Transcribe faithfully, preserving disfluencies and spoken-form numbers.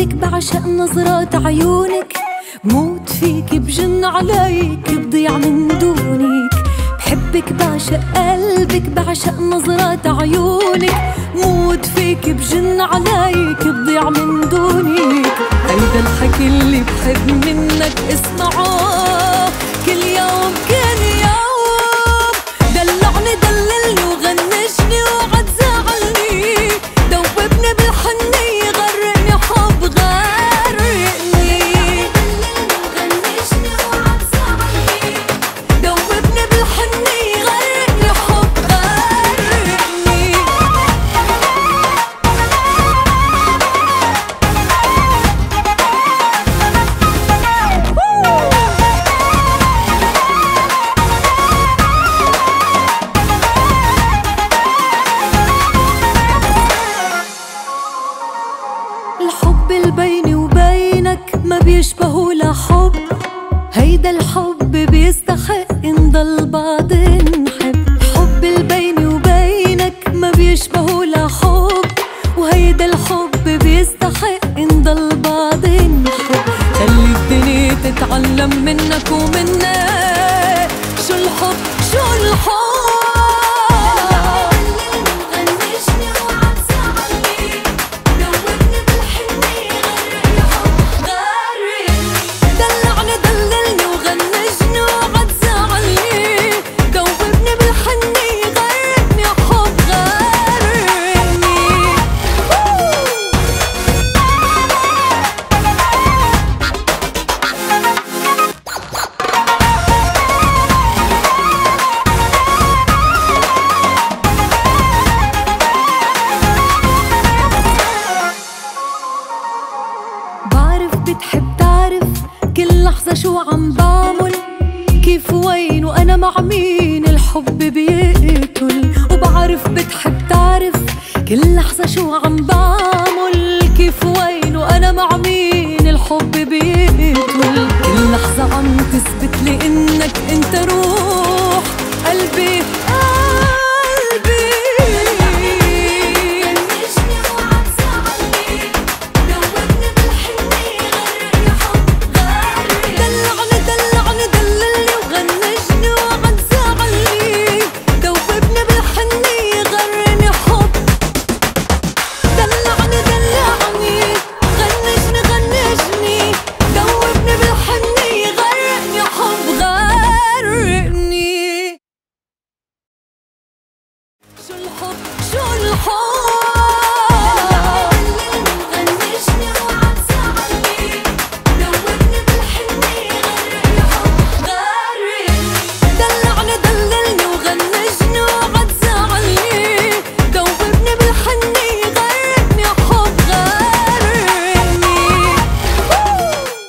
بحبك بعشق نظرات عيونك، بموت فيك بجن عليك بضيع من دونك. بحبك بعشق قلبك بعشق نظرات عيونك، موت فيك بجن عليك بضيع من دونك. هيدا الحكي اللي بحب منك اسمعه كل يوم كل يوم. دلعني دللني وغنشني وعد زعلني، دوبني بالحنية غرقني حب غرقني. غنشني وعد زعلني، دوبني بالحنية غرقني حب غرقني. الحب اللي بيني وبينك ما بيشبهه لحب، هيدا الحب بيستحق نضل بعض نحب. الحب اللي بيني وبينك ما بيشبهه لحب، وهيدا الحب بيستحق نضل بعض نحب. خلي الدنيا تتعلم منك ومنا شو الحب شو الحب. بتحب تعرف كل لحظة شو عم بعمل، كيف وين وأنا مع مين الحب بيقتل. وبعرف بتحب تعرف كل لحظة شو عم بعمل، كيف وين وأنا مع مين الحب بيقتل. كل لحظة عم تثبت